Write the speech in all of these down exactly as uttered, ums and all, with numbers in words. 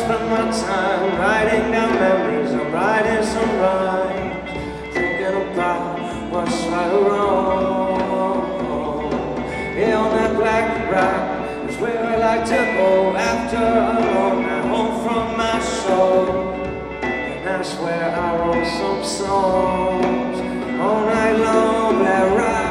spend my time writing down memories. I'm writing some rhymes, thinking about what's right or wrong. Yeah, on that black rock is where I like to go after a long night home from my soul. And that's where I wrote some songs all night long. That rock.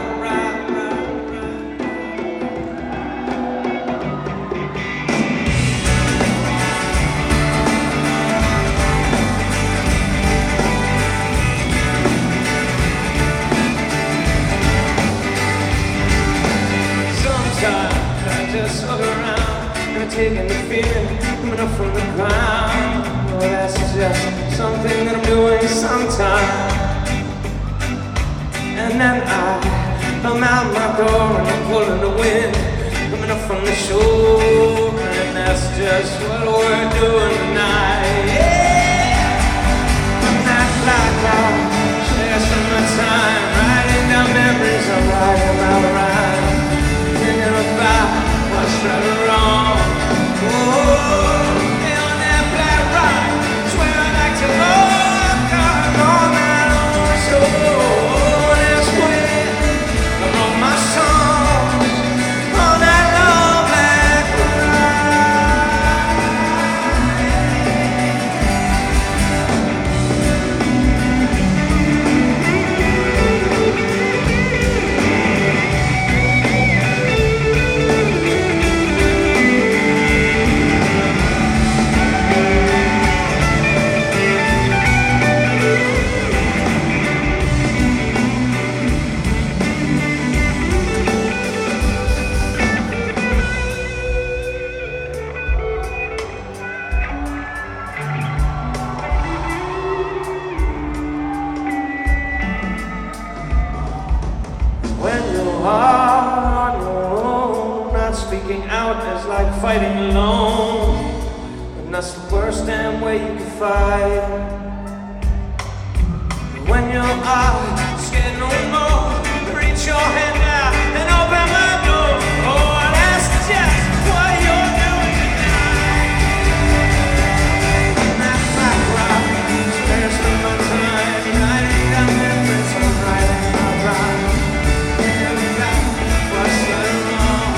Just look around and taking the feeling coming up from the ground. Oh, that's just something that I'm doing sometime. And then I come out my door and I'm pulling the wind coming up from the shore. And that's just what we're doing tonight. Yeah, I'm not like I share some of my time writing down memories. I'm writing out rhymes, thinking about what's right or wrong. Oh, and on that black rock is where I like to go. I've all night on the shore. That's where I wrote my songs on that long black fighting alone, and that's the worst damn way you can fight. When your eyes scared no more, reach your hand out and open my door. Oh, that's just what you're doing tonight. And that's like rock, spare some of my time writing down memories. I'm writing my rhyme, thinking about what's right or wrong.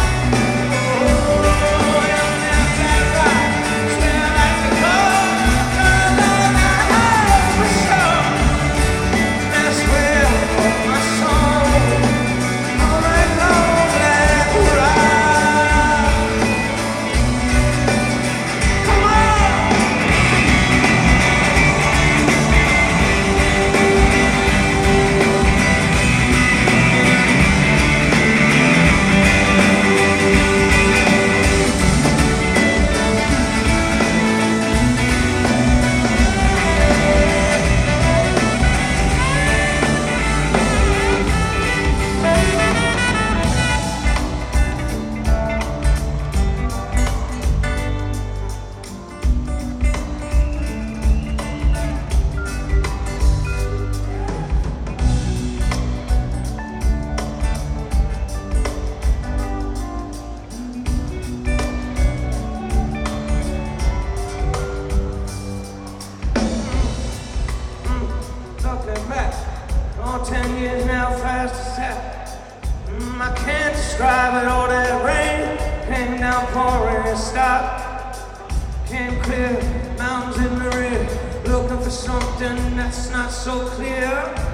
Ten years now, fast as that. Mm, I can't describe it. All that rain came down pouring and stopped. Came clear, mountains in the rear, looking for something that's not so clear.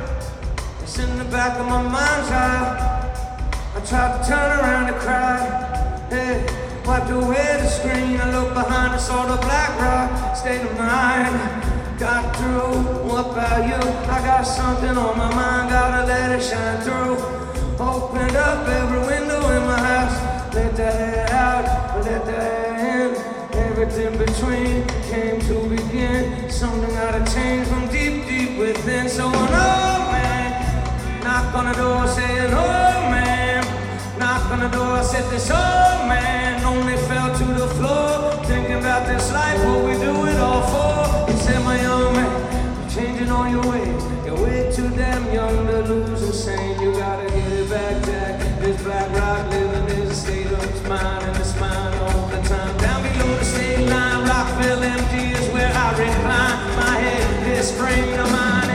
It's in the back of my mind's eye. I tried to turn around and cry. Hey, wiped away the screen. I looked behind and saw the black rock. State of mind. Got through, what about you? I got something on my mind, gotta let it shine through. Opened up every window in my house, let the air out, let the air in. Everything between came to begin. Something gotta change from deep, deep within. So an old man knocked on the door saying, oh man. Knocked on the door, I said this old man only fell to the floor. Thinking about this life, what we do it all for. He said, my young man, you're changing all your ways. You're way too damn young to lose and sane. You gotta get it back, Jack. This black rock living is a state of his mind, and it's mine all the time. Down below the state line, rock feel empty is where I recline my head. This brain of mine